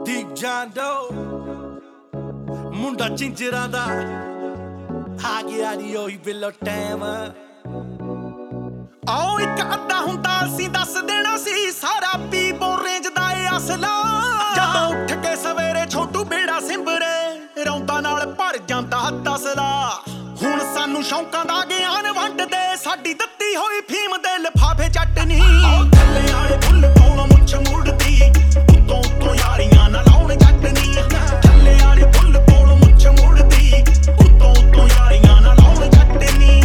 ਦੀਪ ਜਾਂਦੋ ਮੁੰਡਾ ਚਿੰਜਰਾਂ ਦਾ ਆ ਗਿਆ ਨੀ ਉਹੀ ਬਿੱਲੋ ਟਾਈਮ। ਆਓ ਇੱਕ ਅੱਧਾ ਹੁੰਦਾ ਅਸੀਂ ਦੱਸ ਦੇਣਾ ਸੀ, ਸਾਰਾ ਪੀ ਬੋਰੇਂਜ ਦਾ ਏ ਅਸਲਾ। ਜਦੋਂ ਉੱਠ ਕੇ ਸਵੇਰੇ ਛੋਟੂ ਬੇੜਾ ਸਿੰਬਰੇ ਰੌਂਦਾ ਨਾਲ ਭਰ ਜਾਂਦਾ ਤਸਲਾ। ਹੁਣ ਸਾਨੂੰ ਸ਼ੌਂਕਾਂ ਦਾ ਗਿਆਨ ਵੰਡਦੇ, ਸਾਡੀ ਦਿੱਤੀ ਹੋਈ ਫੀਮ ਦੇ ਲਿਫਾਫੇ ਚਟਨੀ। ਥੱਲੇ ਵਾਲੇ ਫੁੱਲ ਕੋਲੋਂ ਮੁੱਛ ਮੁੜਦੀ, ਉੱਤੋਂ ਉੱਤੋਂ ਯਾਰੀਆਂ ਨਾਲ ਲਾਉਣ ਚਟਨੀ। ਥੱਲੇ ਵਾਲੇ ਫੁੱਲ ਕੋਲੋਂ ਮੁੱਛ ਮੁੜਦੀ, ਉੱਤੋਂ ਉੱਤੋਂ ਯਾਰੀਆਂ ਨਾਲ ਲਾਉਣ ਚਟਨੀ।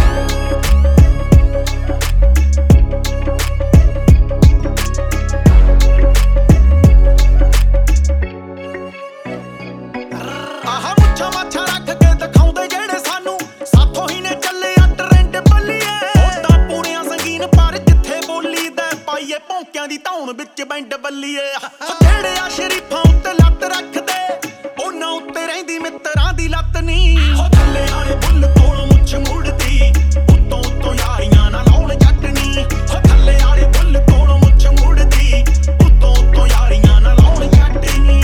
ਆਹ ਮੁੱਛਾਂ ਮਾਛਾਂ ਰੱਖ ਕੇ ਦਿਖਾਉਂਦੇ ਜਿਹੜੇ ਸਾਨੂੰ, ਸਾਥੋਂ ਹੀ ਨੇ ਚੱਲਿਆ ਟਰੈਂਡ ਬੱਲੀਏ। ਉਦਾਂ ਪੂਰੀਆਂ ਸੰਗੀਨ ਪਰ ਜਿੱਥੇ ਬੋਲੀ ਦਾ ਪਾਈਏ ਭੌਂਕਿਆਂ ਦੀ ਧੌਣ ਵਿੱਚ ਬੈਂਡ ਬੱਲੀਏ। ਜਿਹੜੇ ਆ ਸ਼ਰੀਫਾਂ ਉੱਤੇ ਲੱਤ ਰੱਖਦੇ, ਉਹਨਾਂ ਉੱਤੇ ਰਹਿੰਦੀ ਮਿੱਤਰਾਂ ਦੀ ਲੱਤ ਨੀ। ਥੱਲੇ ਵਾਲੇ ਬੁੱਲ ਕੋਲੋਂ ਮੁੱਛ ਮੁੜਦੀ, ਉੱਤੋਂ ਉੱਤੋਂ ਯਾਰੀਆਂ ਨਾਲ ਲਾਉਣ ਚਟਨੀ। ਥੱਲੇ ਵਾਲੇ ਬੁੱਲ ਕੋਲੋਂ ਮੁੱਛ ਮੁੜਦੀ, ਉੱਤੋਂ ਉੱਤੋਂ ਯਾਰੀਆਂ ਨਾਲ ਲਾਉਣ ਚਟਨੀ।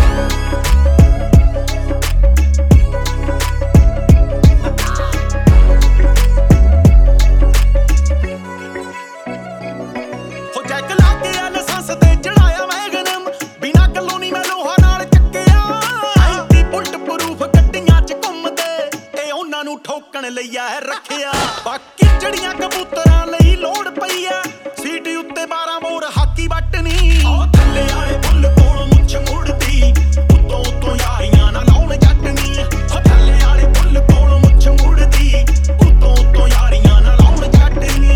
ਜੈਕ ਲਾ ਕੇ ਲਾਇਸੈਂਸ ਤੇ ਚੜਾਇਆ ਵੈਗਨ, ਬਿਨਾਂ ਗੱਲੋਂ ਨੀ ਮੈਂ ਲੋਹਾ ਨਾਲ ਚੱਕਿਆ। ਐਂਟੀ ਬੁਲਟ ਪ੍ਰੂਫ ਗੱਡੀਆਂ 'ਚ ਘੁੰਮਦੇ, ਇਹ ਉਹਨਾਂ ਨੂੰ ਠੋਕਣ ਲਈ ਆ ਰੱਖਿਆ। ਬਾਕੀ ਚੜੀਆਂ ਕਬੂਤਰਾਂ ਲਈ ਲੋੜ ਪਈ ਐ, ਸੀਟ ਉੱਤੇ 12 ਬੋਰ ਹਾਕੀ ਵੱਟਣੀ। ਥੱਲੇ ਵਾਲੇ ਬੁੱਲ ਕੋਲੋਂ ਮੁੱਛ ਮੁੜਦੀ, ਉੱਤੋਂ ਉੱਤੋਂ ਯਾਰੀਆਂ ਨਾਲ ਲਾਉਣ ਚਟਨੀ। ਥੱਲੇ ਵਾਲੇ ਬੁੱਲ ਕੋਲੋਂ ਮੁੱਛ ਮੁੜਦੀ, ਉੱਤੋਂ ਉੱਤੋਂ ਯਾਰੀਆਂ ਨਾਲ ਲਾਉਣ ਚਟਨੀ।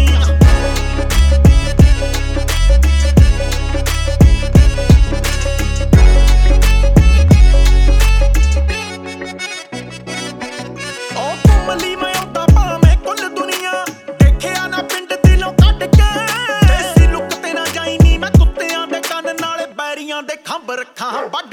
ਘੁੰਮਲੀ ਮੈਂ ਆਉਂਦਾ ਭਾਵੇਂ ਕੁੱਲ ਦੁਨੀਆ, ਦੇਖਿਆ ਨਾ ਪਿੰਡ ਦਿਲੋਂ ਕੱਢ ਕੇ। ਦੇਸੀ ਲੁੱਕ ਤੇ ਨਾ ਜਾਈ ਨੀ ਮੈਂ ਕੁੱਤਿਆਂ ਦੇ ਕੰਨ, ਨਾਲੇ ਬੈਰੀਆਂ ਦੇ ਖੰਭ ਰੱਖਾਂ ਵੱਢ